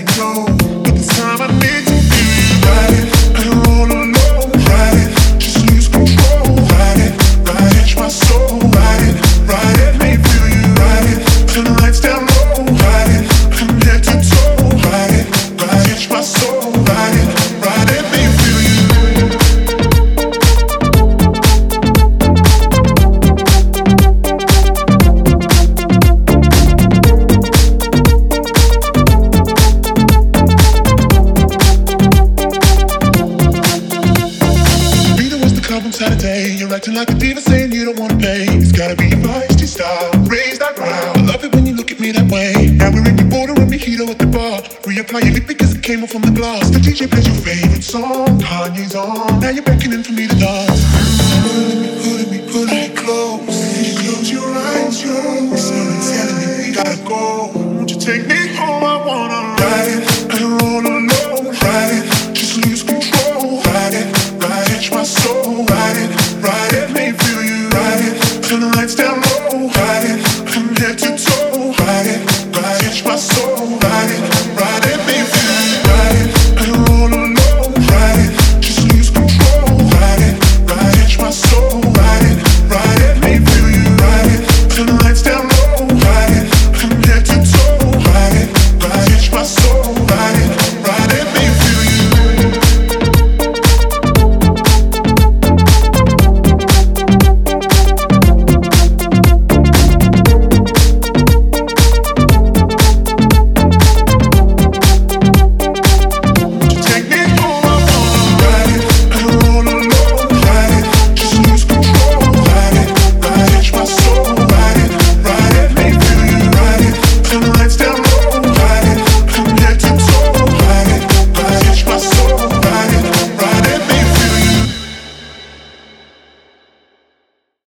go. But this time I need to feel you. Ride it, and all alone. Ride it, just lose control. Ride it, touch my soul. Ride it, make me feel you. Ride it, turn the lights down low. Ride it, from head to toe. Ride it, touch my soul. Ride it, make me feel you. Saturday, you're acting like a diva, saying you don't wanna pay. It's gotta be your feisty style, raise that ground. I love it when you look at me that way. Now we're in your border and mojito at the bar. Reapply your lip because it came off from the glass. The DJ plays your favorite song, Kanye's on. Now you're beckoning for me to dance. Pulling me close. You close your eyes, you're telling me we gotta go. Won't you take me home? I wanna